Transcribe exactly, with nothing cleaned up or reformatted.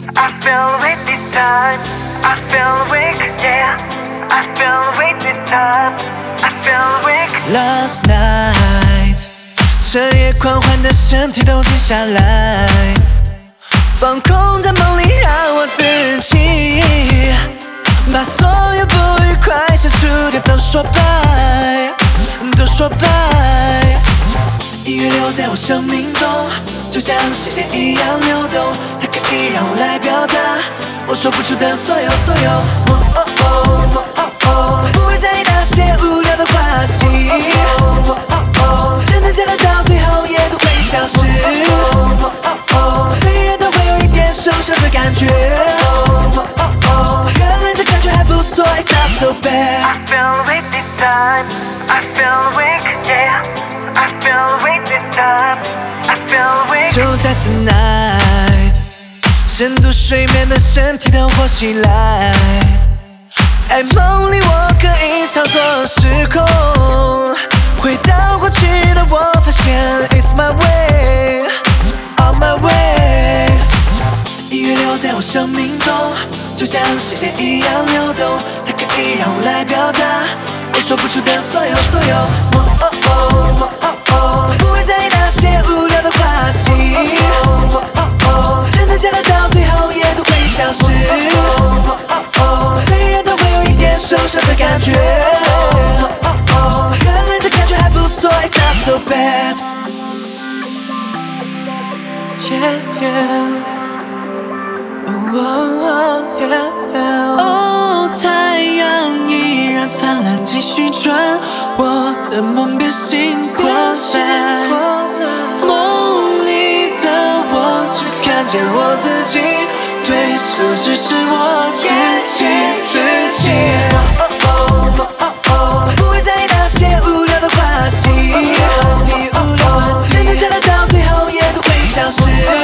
I feel awake this time. I feel awake, yeah. I feel awake this time. I feel awake. Last night， 彻夜狂欢的身体都静下来，放空在梦里，让我自己把所有不愉快相处掉都说拜，都说拜。音乐留在我生命中，就像时间一样流动，它可以让我来表达我说不出的所有所有。哦哦哦哦哦，不会在意那些无聊的话题。哦哦哦，真的假的，到最后也都会消失。哦哦哦，虽然都会有一点受伤的感觉。哦哦哦，原来这感觉还不错 ，It's not so bad。 I feel awake this time. I feel awake, yeah. I feel awake this time. I feel awake. 就在 tonight， 深度睡眠的身体都活起来，在梦里我可以操作时空，回到过去的我发现 It's my way, on my way。 音乐留在我生命中，就像时间一样流动，它可以让我来表达我说不出的所有所有。哦哦哦哦哦，不会在意那些无聊的话题。哦哦哦，真的假的，到最后也都会消失。哦哦哦，虽然都会有一点受伤的感觉。哦哦哦，原来这感觉还不错 ，It's not so bad。Yeah yeah。哦，哦，太阳依然灿烂，继续转，我的梦别醒过来。梦里的我只看见我自己，对手只是我自己自己。哦哦哦哦哦，不会在意那些无聊的话题。无聊的话题，真的假的，到最后也都会消失。